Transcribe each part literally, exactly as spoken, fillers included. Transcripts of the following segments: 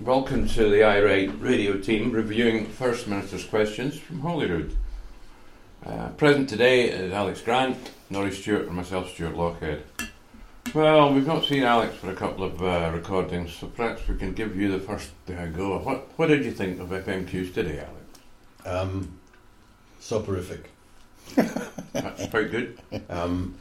Welcome to the iWrite radio team reviewing First Minister's questions from Holyrood. Uh, present today is Alex Grant, Norrie Stewart and myself, Stuart Lochhead. Well, we've not seen Alex for a couple of uh, recordings, so perhaps we can give you the first uh, go. What, what did you think of F M Qs today, Alex? Um, soporific. That's quite good. Um,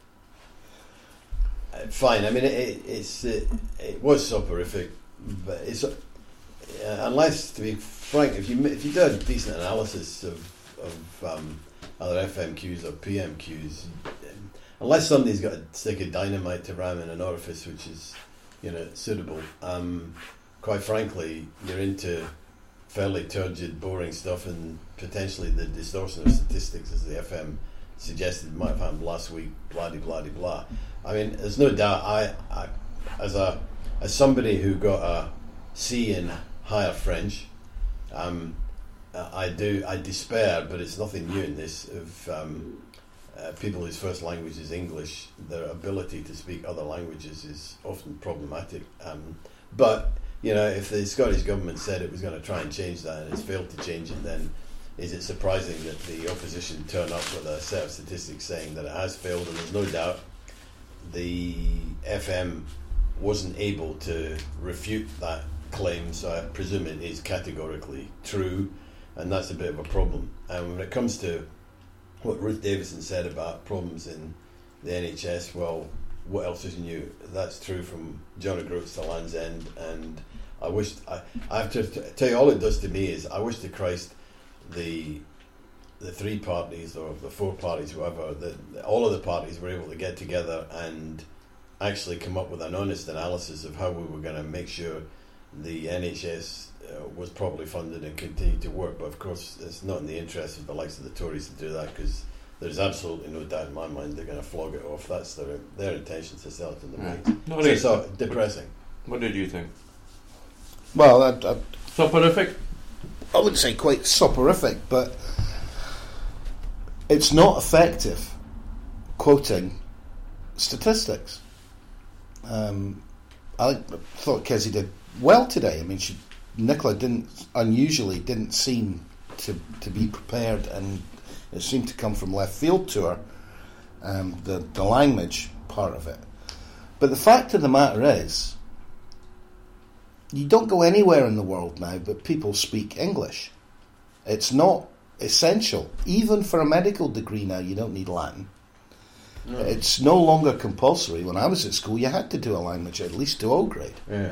fine. I mean, it, it, it's it, it was soporific, but it's uh, unless, to be frank, if you if you do a decent analysis of of um, either F M Qs or P M Qs, unless somebody's got a stick of dynamite to ram in an orifice which is, you know, suitable, um, quite frankly, you're into fairly turgid, boring stuff, and potentially the distortion of statistics, as the F M suggested might have happened last week, blah de blah de blah. I mean, there's no doubt. I, I, as a as somebody who got a C in higher French, um, I do I despair, but it's nothing new in this, of um, uh, people whose first language is English. Their ability to speak other languages is often problematic. Um, but you know, if the Scottish government said it was going to try and change that and it's failed to change it, then is it surprising that the opposition turn up with a set of statistics saying that it has failed? And there's no doubt the F M wasn't able to refute that claim, so I presume it is categorically true, and that's a bit of a problem. And when it comes to what Ruth Davidson said about problems in the N H S, well, what else is new? That's true from John O'Groats to Land's End, and I wish I, I have to t- tell you, all it does to me is I wish to Christ the the three parties or the four parties, whoever, that all of the parties were able to get together and actually come up with an honest analysis of how we were going to make sure the N H S uh, was properly funded and continued to work. But of course, it's not in the interest of the likes of the Tories to do that, because there's absolutely no doubt in my mind they're going to flog it off. That's their their intention to sell it in the Right. bank. No, So it- it's uh, depressing. What did you think? Well, I, I, Soporific? I wouldn't say quite soporific, but it's not effective quoting statistics. Um, I thought Kezzy did well today. I mean, she, Nicola didn't unusually didn't seem to to be prepared, and it seemed to come from left field to her. Um, the the language part of it, but the fact of the matter is, you don't go anywhere in the world now but people speak English. It's not essential. Even for a medical degree now, you don't need Latin. No. It's no longer compulsory. When I was at school, you had to do a language at least to O grade. Yeah.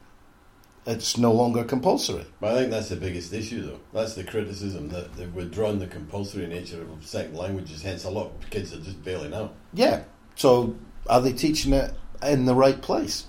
It's no longer compulsory. But I think that's the biggest issue, though. That's the criticism, that they've withdrawn the compulsory nature of second languages, hence a lot of kids are just bailing out. Yeah. So are they teaching it in the right place?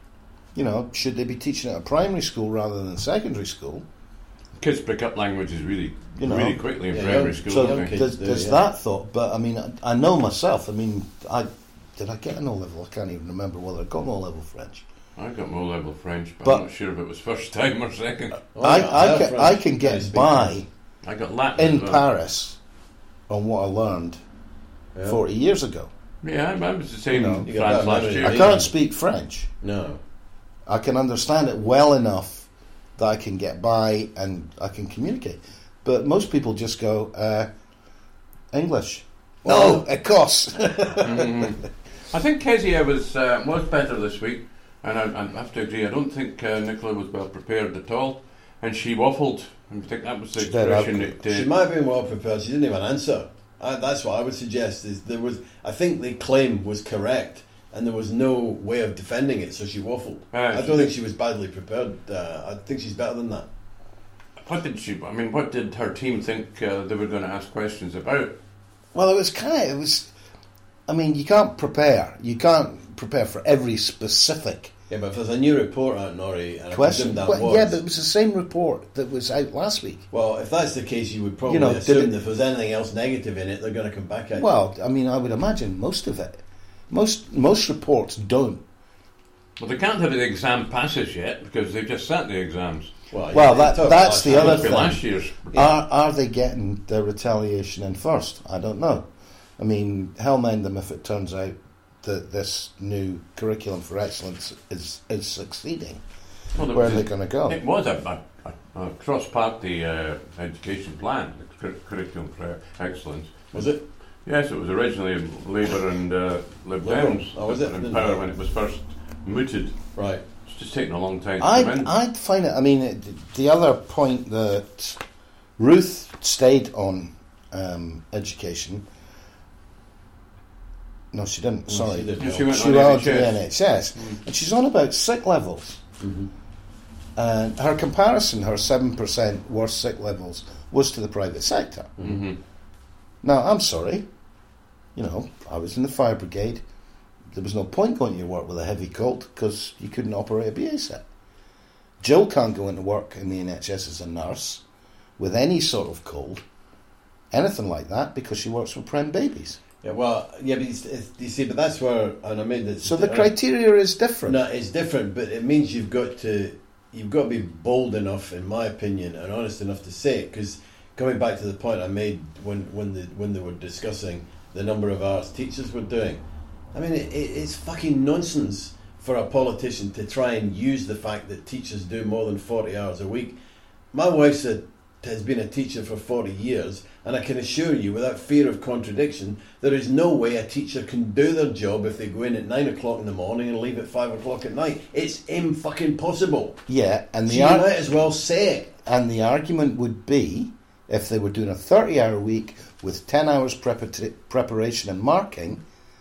You know, should they be teaching it at primary school rather than secondary school? Kids pick up languages really, You know, really quickly in yeah, primary young- school. So don't young they? kids there's, do, there's yeah. that thought, but I mean, I, I know myself. I mean, I did I get an O level? I can't even remember whether I got an O level French. I got my level French, but, But- I'm not sure if it was first time or second. Oh, I, yeah, I, have can, French. I can I get speak by French. I got Latin in as well. Paris on what I learned Yeah. forty years ago. Yeah, I was the same You know, in you got France that last memory. year. I Yeah. can't speak French. No. I can understand it well enough that I can get by and I can communicate. But most people just go, uh, English. Well, No, of course. Mhm. I think Kezia was uh, was better this week, and I, I have to agree. I don't think uh, Nicola was well prepared at all, and she waffled. I think that was the She did, expression. I- That, uh, She might have been well prepared. She didn't even answer. I, that's what I would suggest. Is there was? I think the claim was correct, and there was no way of defending it, so she waffled. Ah, I she- don't think she was badly prepared. Uh, I think she's better than that. what did she? I mean, what did her team think uh, they were going to ask questions about? Well, it was kind of, it was, I mean, you can't prepare. You can't prepare for every specific Yeah, but if there's a new report out, Norrie, and I question. presume that Well, was. yeah, but it was the same report that was out last week. Well, if that's the case, you would probably You know, did assume it- that if there's anything else negative in it, they're going to come back at you. Well, I mean, I would imagine most of it. Most most reports don't. Well, they can't have the exam passes yet because they've just sat the exams. Well, Well, you that- talk that's last the time. other Must be thing. last year's. Are are they getting the retaliation in first? I don't know. I mean, hell mend them if it turns out that this new curriculum for excellence is is succeeding. Well, there where are was they a- going to go? It was a, a, a, a cross-party uh, education plan, the cur- curriculum for excellence. Was it? Yes, it was originally Labour and uh, Lib Liberal. Dems Oh, was that it? were in Didn't power know. when it was first mooted. Right. It's just taken a long time to I'd, come in. I'd find it. I mean, it, the other point that Ruth stayed on um, education. No, she didn't. No, Sorry, she didn't. Yeah, she went she on went to the N N H H S. S, Mm. and she's on about sick levels. Mm-hmm. And her comparison, her seven percent worse sick levels, was to the private sector. Mm-hmm. Now, I'm sorry. You know, I was in the fire brigade. There was no point going to work with a heavy cold because you couldn't operate a B A set. Jill can't go into work in the N H S as a nurse with any sort of cold, anything like that, because she works with prem babies. Yeah, well, yeah, but it's, it's, you see, but that's where, and I made this. So the criteria is different. No, it's different, but it means you've got to, you've got to be bold enough, in my opinion, and honest enough to say it. Because coming back to the point I made when when the when they were discussing the number of hours teachers were doing, I mean, it, it, it's fucking nonsense for a politician to try and use the fact that teachers do more than forty hours a week. My wife said, has been a teacher for forty years, and I can assure you, without fear of contradiction, there is no way a teacher can do their job if they go in at nine o'clock in the morning and leave at five o'clock at night. It's im-fucking possible. Yeah, and So the you ar- might as well say it. and the argument would be, if they were doing a thirty-hour week with ten hours prepar- preparation and marking,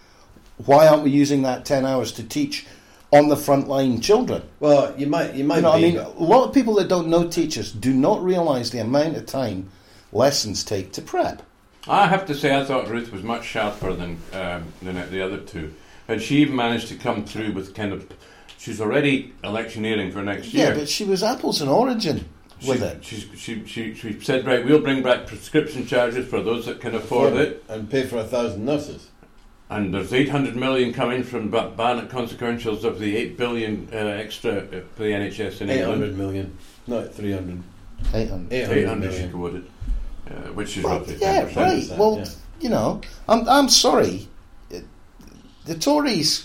why aren't we using that ten hours to teach on the front line children? Well, you might, you might. You know, I be, mean, a lot of people that don't know teachers do not realise the amount of time lessons take to prep. I have to say, I thought Ruth was much sharper than um, than the other two, and she even managed to come through with kind of. She's already electioneering for next Yeah, year. but she was apples and origin with she, it. She's, she, she, she said, right, we'll bring back prescription charges for those that can afford it, and pay for a thousand nurses. and there's eight hundred million coming from ba- ban consequentials of the eight billion uh, extra uh, for the N H S in Eight England. hundred million, not three hundred. eight hundred. Eight eight hundred hundred she million. quoted, uh, which is Well, roughly yeah, ten percent. right. Well, yeah. you know, I'm I'm sorry. It- The Tories,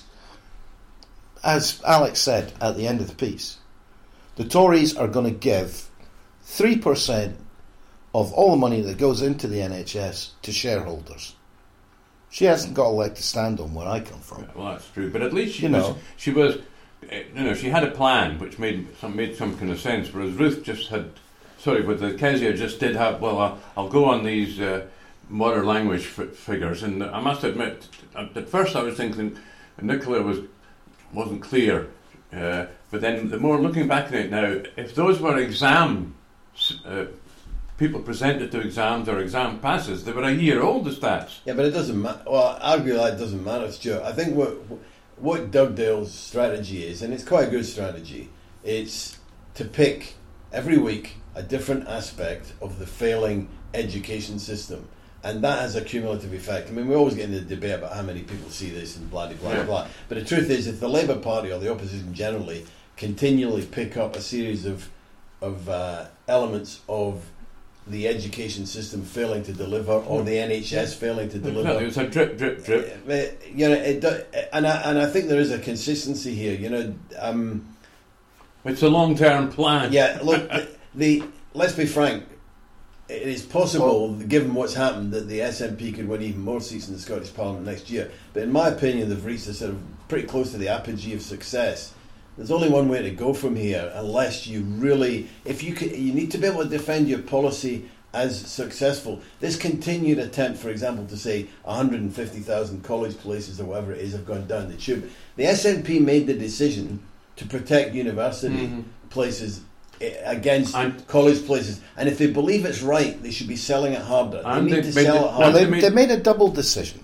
as Alex said at the end of the piece, the Tories are going to give three percent of all the money that goes into the N H S to shareholders. She hasn't got a leg to stand on where I come from. Yeah, well, that's true, but at least she You was, know. she was, uh, you know, she had a plan which made some made some kind of sense. Whereas Ruth just had, sorry, but the Kezia just did have. Well, I'll, I'll go on these uh, modern language f- figures, and I must admit, at at first I was thinking Nicola was wasn't clear, uh, but then the more looking back at it now, if those were exam uh, people presented to exams or exam passes, they were a year old, the stats. Yeah, but it doesn't matter. Well, arguably it doesn't matter, Stuart. I think what what Dugdale's strategy is, and it's quite a good strategy, it's to pick every week a different aspect of the failing education system. And that has a cumulative effect. I mean, we always get into the debate about how many people see this and blah, blah, Yeah. blah. But the truth is, if the Labour Party or the opposition generally continually pick up a series of of uh, elements of the education system failing to deliver, or the N H S failing to deliver, Exactly. It was a drip, drip, drip. Uh, you know, it do, and I and I think there is a consistency here. You know, um, It's a long-term plan. yeah. Look, the, the let's be frank. It is possible, given what's happened, that the S N P could win even more seats in the Scottish Parliament next year. But in my opinion, they've reached a sort of pretty close to the apogee of success. There's only one way to go from here, unless you really, if you could, you need to be able to defend your policy as successful. This continued attempt, for example, to say one hundred fifty thousand college places or whatever it is have gone down the tube. The S N P made the decision to protect university Mhm. places eh, against And- college places, and if they believe it's right, they should be selling it harder. They And need they to made sell it- it Well, harder. they, they made- they made a double decision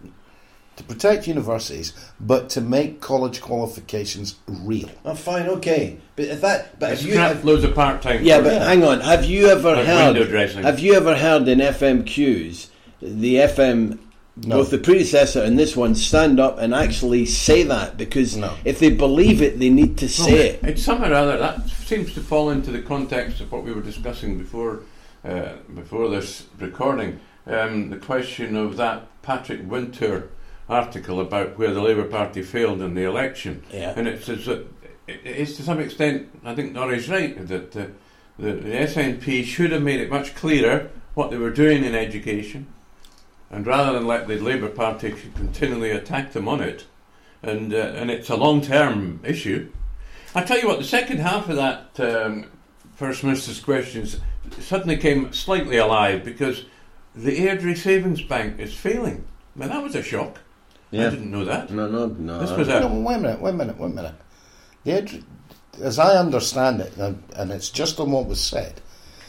to protect universities, but to make college qualifications real. Oh, fine, okay, but if that, but They if you, scrapped if, loads of part-time. yeah, courses. but hang on, have you ever Like heard? window dressing. Have you ever heard in F M Qs the F M? No. Both the predecessor and this one stand up and actually say that, because No. if they believe it, they need to Well, say it. It's somehow or other that seems to fall into the context of what we were discussing before uh, before this recording. Um, the question of that Patrick Winter article about where the Labour Party failed in the election, Yeah. and it says that it, it's to some extent, I think Norrie's right, that uh, the, the S N P should have made it much clearer what they were doing in education, and rather than let the Labour Party continually attack them on it, and uh, and it's a long-term issue. I tell you what, the second half of that um, First Minister's questions suddenly came slightly alive, because the Airdrie Savings Bank is failing. I mean, that was a shock. Yeah. I didn't know that. No, no, no. This was a... No, wait a minute, wait a minute, wait a minute. The Airdrie, as I understand it, and, and it's just on what was said,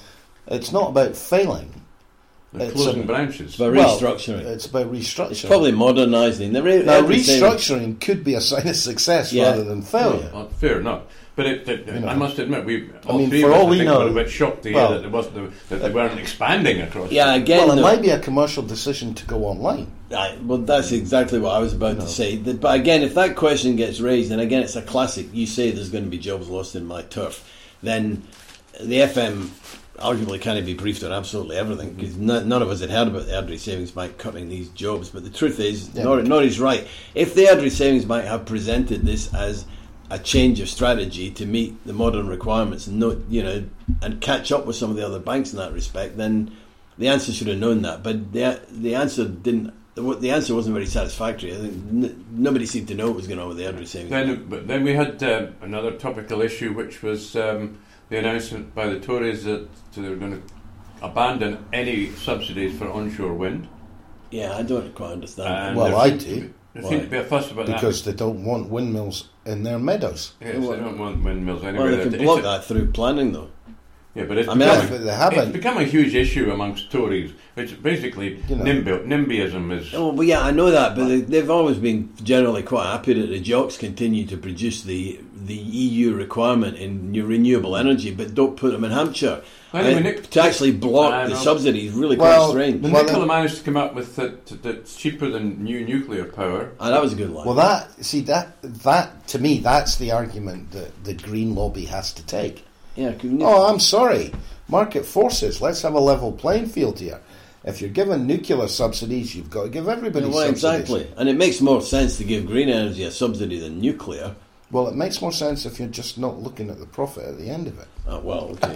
it's not about failing. They're It's closing a- branches. It's about Well, restructuring. It's about restructuring. Probably modernising. The re- Now, every savings- restructuring could be a sign of success Yeah. rather than failure. Well, fair enough. But it, it, You know. I must admit, we all mean, three for of us, all I we think, know- were a bit shocked to well, hear that, there wasn't, that they weren't expanding across. Yeah, the- again, Well, it the- might be a commercial decision to go online. Right, well, that's exactly what I was about No. to say. The- But again, if that question gets raised, and again, it's a classic, you say there's going to be jobs lost in my turf, then the F M arguably can't be briefed on absolutely everything, because n- none of us had heard about the Airdrie Savings Bank cutting these jobs. But the truth is, Yeah. Nor- Norrie's right. If the Airdrie Savings Bank have presented this as a change of strategy to meet the modern requirements and not, you know, and catch up with some of the other banks in that respect, then the answer should have known that. But the the answer didn't. The, the answer wasn't very satisfactory. I think n- nobody seemed to know what was going on with the Airdrie Savings Bank. Then, but then we had uh, another topical issue, which was um, the announcement by the Tories that they were going to abandon any subsidies for onshore wind. Yeah, I don't quite understand. And Well, there I seemed to do. be- There Why? seemed to be a fuss about Because they don't want windmills in their meadows. that. Yes, they don't want windmills well, anywhere. they can It's block a- that through planning, though. Yeah, but it's I mean, become, Yeah, but they it's haven't. become a huge issue amongst Tories. It's basically You know. NIMBY, NIMBYism is. Oh, well, yeah, I know that, but they, they've always been generally quite happy that the jocks continue to produce the the E U requirement in new renewable energy, but don't put them in Hampshire. Anyway, And Nick- to actually block I the know. subsidies is really Well, quite strange. But Well, Nicola then- managed to come up with that that's cheaper than new nuclear power. Ah, that was a good line. Well, that see that that to me that's the argument that the green lobby has to take. yeah, couldn't you? Oh, I'm sorry, market forces. Let's have a level playing field here. If you're giving nuclear subsidies, you've got to give everybody Yeah, well, subsidies. exactly. And it makes more sense to give green energy a subsidy than nuclear. Well, it makes more sense if you're just not looking at the profit at the end of it. Oh, well, okay.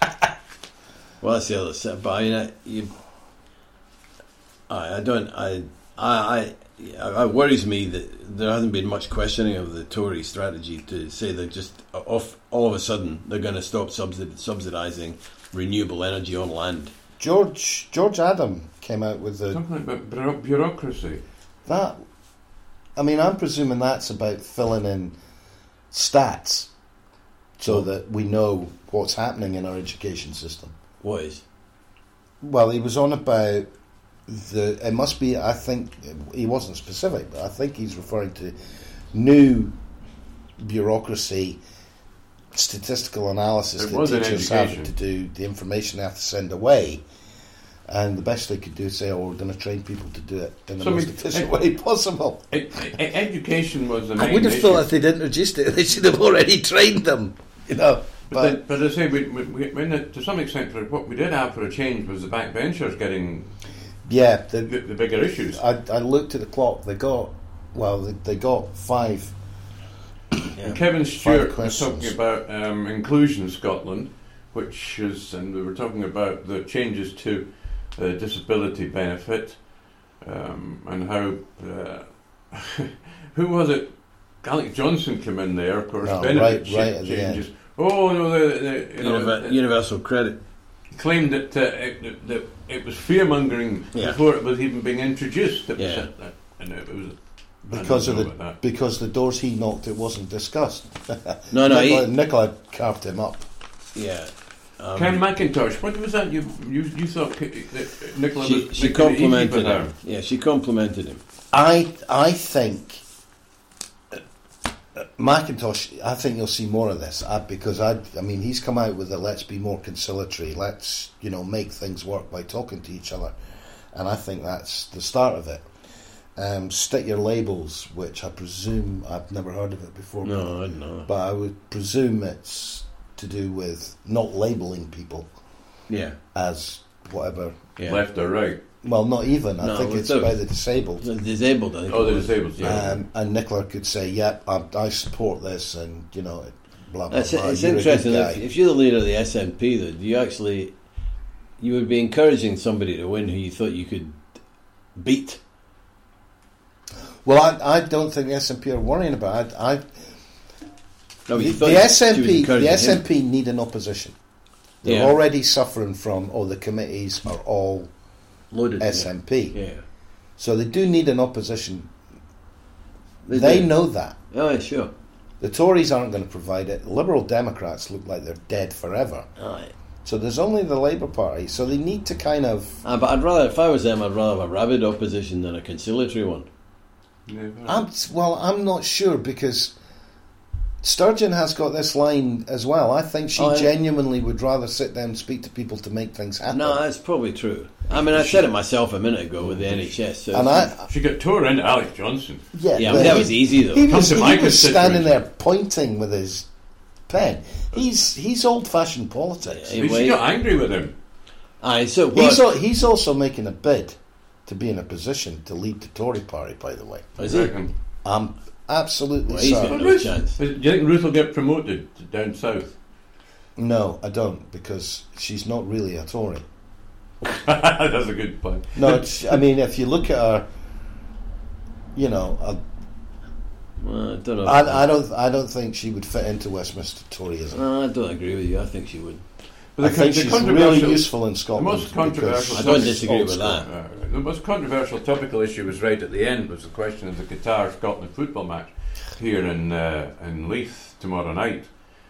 Well, that's the other set. But I mean, I, you, I, I don't. I, I, I, it worries me that there hasn't been much questioning of the Tory strategy to say they're just off. All of a sudden, they're going to stop subsidi- subsidising renewable energy on land. George George Adam came out with the Something about bureau- bureaucracy. that. I mean, I'm presuming that's about filling in stats so that we know what's happening in our education system. What is? Well, he was on about the. It must be. I think he wasn't specific, but I think he's referring to new bureaucracy, statistical analysis It that was in teachers have education. to do, the information they have to send away, and the best they could do is say, "Oh, we're going to train people to do it in the So, I most mean, efficient it- way possible." It, e- education was the main I would have issue. thought if they'd introduced it, they should have already trained them. You know, But, but, then, but as I say, we, we, we, when it, to some extent, for what we did have for a change was the backbenchers getting yeah, the, the, the bigger issues. I, I looked at the clock. They got well. They, they got five. And Kevin Stewart was questions. talking about um, Inclusion Scotland, which is, and we were talking about the changes to uh, disability benefit, um, and how uh, who was it? Alec Johnson came in there, of course. No, benefit right- cha- right at the changes. Oh no, the, the, you know, Univer- the- universal credit. claimed that, uh, it, that it was fear mongering Yeah. before it was even being introduced. It was, Yeah. uh, and it was I Because of don't the know about that. because the doors he knocked, it wasn't discussed. No, no, Nicola, he, Nicola carved him up. yeah. Um, Ken McIntosh, what was that? You you, you thought K- that Nicola she was she making it easy for complimented them? him. Yeah, she complimented him. I I think uh, uh, Macintosh. I think you'll see more of this uh, because I I mean he's come out with the let's be more conciliatory. Let's you know make things work by talking to each other, and I think that's the start of it. Um, stick your labels, which I presume I've never heard of it before. No, I don't know. But I would presume it's to do with not labelling people Yeah. as whatever. Yeah. Left or right? Well, not even. I No, think it's without- by the disabled. The disabled, I think. Oh, it the was. disabled. Yeah. Um, and Nicola could say, "Yep, I, I support this," and you know, blah blah It's, blah. it's You're a good interesting. guy. If, if you're the leader of the S N P, though, do you actually you would be encouraging somebody to win who you thought you could beat? Well, I, I don't think the S N P are worrying about it. I, No, the, you thought the she was S N P, encouraging the S N him. P need an opposition. They're Yeah. already suffering from, oh, the committees are all Loaded. S N P. Yeah. So they do need an opposition. They, They do. know that. Oh, yeah, sure. The Tories aren't going to provide it. Liberal Democrats look like they're dead forever. Aye. So there's only the Labour Party. So they need to kind of... Uh, but I'd rather, if I was them, I'd rather have a rabid opposition than a conciliatory one. Yeah. I'm, well, I'm not sure because Sturgeon has got this line as well. I think she Oh, yeah. genuinely would rather sit down and speak to people to make things happen. No, that's probably true. I mean, I said it myself a minute ago with the N H S. So and I, She got tore into Alex Johnson. yeah, yeah, but but that he- was easy though. He Come was, to he my was standing constituency. there pointing with his pen. He's he's old-fashioned politics. Yeah, But she got angry with him. Aye, so He's what? al- he's also making a bid to be in a position to lead the Tory party. By the way, Is he? Reckon. I'm absolutely Well, he's certain. got But no Ruth- chance. Do you think Ruth will get promoted to down south? No, I don't, because she's not really a Tory. That's a good point. No, it's, I mean, if you look at her, you know, I, Well, I don't know. I, I don't, I don't think she would fit into Westminster Toryism. No, I don't agree with you. I think she would. But I the, think the she's really controversial- useful in The Scotland. most controversial. I because don't it's disagree old with school. that. Uh, the most controversial topical issue was right at the end was the question of the Qatar Scotland football match here in uh, in Leith tomorrow night,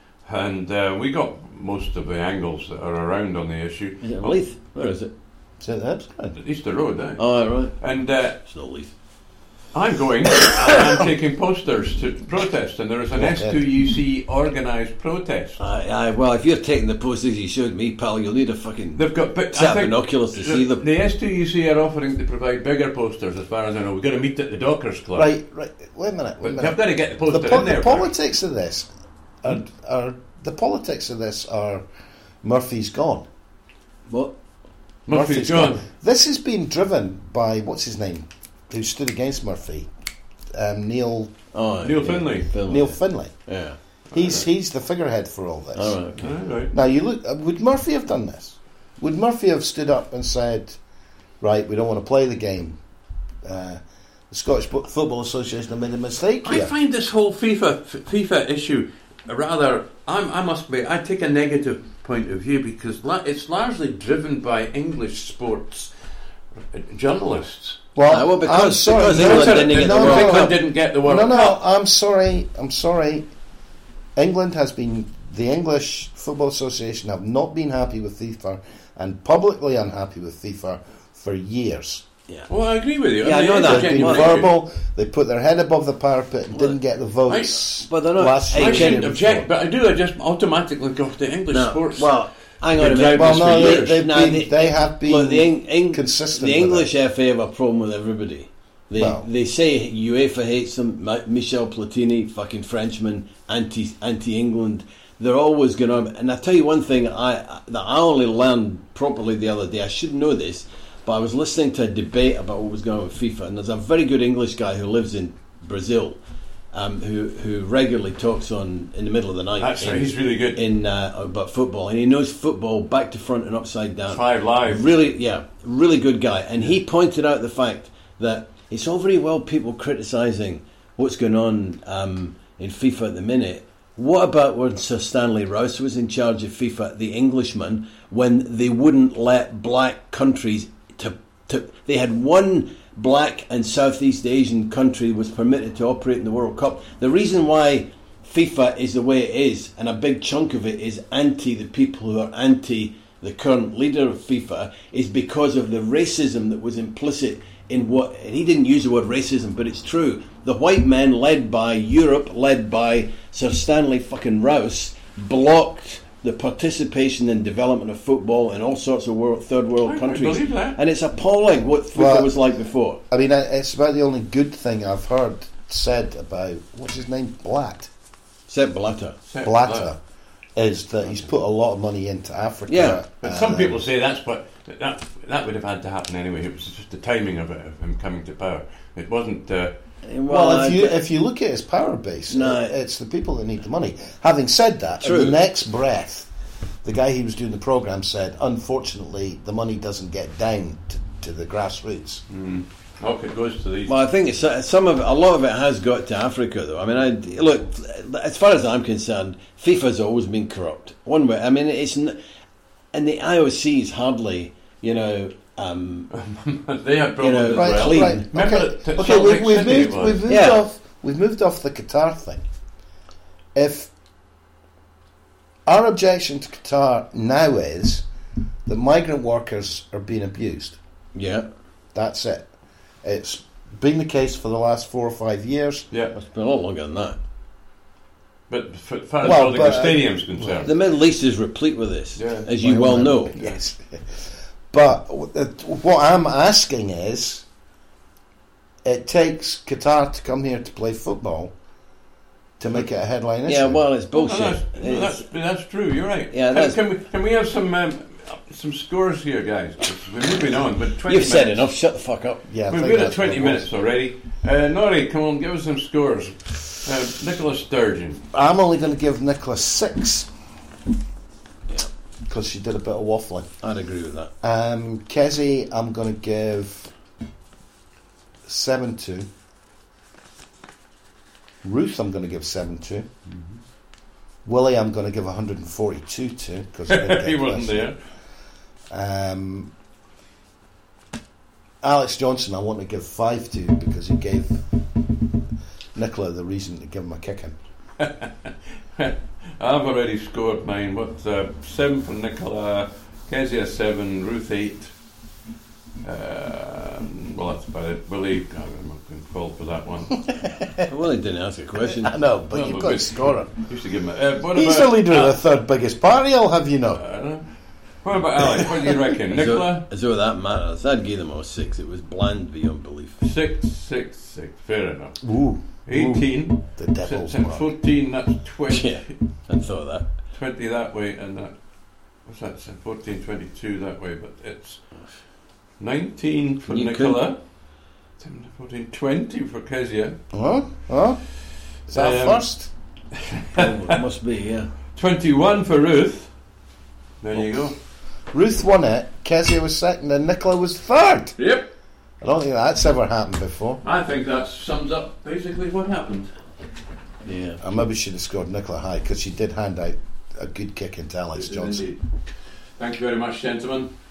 and uh, we got most of the angles that are around on the issue. Is it Well, Leith? Where is it? So that's good. at Easter Road, eh? Oh, right. And uh, It's not Leith. I'm going and I'm taking posters to protest, and there is an Okay. S two U C organised protest. Aye, aye. Well, if you're taking the posters you showed me, pal, you'll need a fucking They've got but set I of think binoculars to the, see them. the S two U C are offering to provide bigger posters, as far as I know. We've got to meet at the Dockers Club. Right, right. Wait a minute. Wait a But minute. you've got to get the poster the, po- in there. the first. politics of this are, are the politics of this are Murphy's gone. What? Murphy's gone. This has been driven by what's his name, who stood against Murphy, um, Neil Oh, Neil yeah, Finlay. Finlay. Neil Finlay. Yeah. He's he's the figurehead for all this. All right. Okay. All right. Now you look. uh, Would Murphy have done this? Would Murphy have stood up and said, "Right, we don't want to play the game. Uh, the Scottish Bo- Football Association have made a mistake I here." find this whole FIFA f- FIFA issue rather. I'm, I must be. I take a negative point of view because la- it's largely driven by English sports uh, journalists. Well, Ah, well, because- I'm sorry. because no, England no, didn't get no, the no, World no, England no. didn't get the World No, no, Cup. I'm sorry. I'm sorry. England has been, the English Football Association have not been happy with FIFA and publicly unhappy with FIFA for years. Yeah. Well, I agree with you. Yeah, I mean, know it's a that. They've been genuine Well, issue. verbal, they put their head above the parapet and didn't get the votes But they're not- last I year. I Hey, shouldn't Ken- object, but I do. I just automatically go to English No, sports. well, hang on a They've minute. driving Well, us no, for they, years. they've No, been, they- they have been Look, the, Eng- Eng- consistent the with English it. F A have a problem with everybody. They Well- they say UEFA hates them. Ma- Michel Platini, fucking Frenchman, anti anti England. They're always going to. And I tell you one thing, I that I only learned properly the other day. I should know this, but I was listening to a debate about what was going on with FIFA, and there's a very good English guy who lives in Brazil, um, who who regularly talks on in the middle of the night. That's in, right. He's really good. in uh, about football, and he knows football back to front and upside down. Five Live. Really, yeah, really good guy. And he pointed out the fact that it's all very well people criticising what's going on um, in FIFA at the minute. What about when Sir Stanley Rouse was in charge of FIFA, the Englishman, when they wouldn't let black countries to, to they had one black and Southeast Asian country was permitted to operate in the World Cup. The reason why FIFA is the way it is, and a big chunk of it is anti the people who are anti the current leader of FIFA, is because of the racism that was implicit in what, and he didn't use the word racism, but it's true. The white men led by Europe, led by Sir Stanley fucking Rouse, blocked the participation and development of football in all sorts of world, third world I- I countries. believe that. And it's appalling what FIFA Well, was like before. I mean, I- it's about the only good thing I've heard said about, what's his name, Blatt. Sepp Blatter. Sepp Blatter. is that he's put a lot of money into Africa. Yeah, But some um, people say that's what that that would have had to happen anyway. It was just the timing of it, of him coming to power. It wasn't. Uh, Well, Well, if I- you if you look at his power base, No. it- it's the people that need the money. Having said that, True. in the next breath, the guy who was doing the program said, "Unfortunately, the money doesn't get down to, to the grassroots." mm, okay, it goes to these. Well, I think it's, uh, some of it, a lot of it has got to Africa, though. I mean, I, look, as far as I'm concerned, FIFA's always been corrupt. One way, I mean, it's n- and the I O C is hardly, you know, um, they had problems you know, as Right, well. clean. right. Remember Okay, at- at okay. Salt We've, Lake we've City it moved. was. We've moved Yeah. off. We've moved off the Qatar thing. If our objection to Qatar now is that migrant workers are being abused, yeah, that's it. It's been the case for the last four or five years. Yeah, it's been a lot longer than that. but as far as Well, building but, the uh, stadium's concerned, The Middle East is replete with this, Yeah. as you well know. Yes. But uh, what I'm asking is, it takes Qatar to come here to play football to make it a headline issue. Yeah, well, it's No, bullshit. that's, no, It's- that's that's true. You're right. Yeah, Can- that's- can, we can we have some um, some scores here, guys? We're moving on, but twenty You've said minutes. enough. Shut the fuck up. Yeah, I We've think been at that's what twenty it minutes was. already. Uh, Norrie, come on, give us some scores. Uh, Nicola Sturgeon. I'm only going to give Nicola six Yeah, because she did a bit of waffling. I'd agree with that. Um, Kezi, I'm going to give seven to. Ruth, I'm going to give seven to. Mm-hmm. Willie, I'm going to give one hundred forty-two to because I didn't get He wasn't last there. Um, Alex Johnson, I want to give five to because he gave Nicola the reason to give him a kicking. I've already scored mine. What? Uh, seven for Nicola, Kezia seven, Ruth eight. Uh, well, that's about it. Willie, I'm not going to call for that one. Well, he didn't ask a question. I know, but Well, you've but got to we- score him. Used to give him. A, uh, what He's about the leader Al- of the third biggest party, I'll have you know. I don't know. What about Alex? What do you reckon, As though, Nicola? as though that matters. I'd give them all six. It was bland beyond belief. Six, six, six. Fair enough. Ooh, Eighteen. the devil's Since mark. fourteen, that's twenty. Yeah, I thought of that. twenty that way, and that. What's that? So fourteen, twenty-two that way, but it's nineteen for You Nicola. seventeen, fourteen, twenty for Kezia. Huh? Huh? Is that Um, first? Oh, it must be, yeah. twenty-one for Ruth. There you go. Ruth won it, Kezia was second, and Nicola was third. Yep. I don't think that's ever happened before. I think that sums up basically what happened. Yeah. I maybe should have scored Nicola high because she did hand out a good kick into Alex Johnson. Indeed. Thank you very much, gentlemen.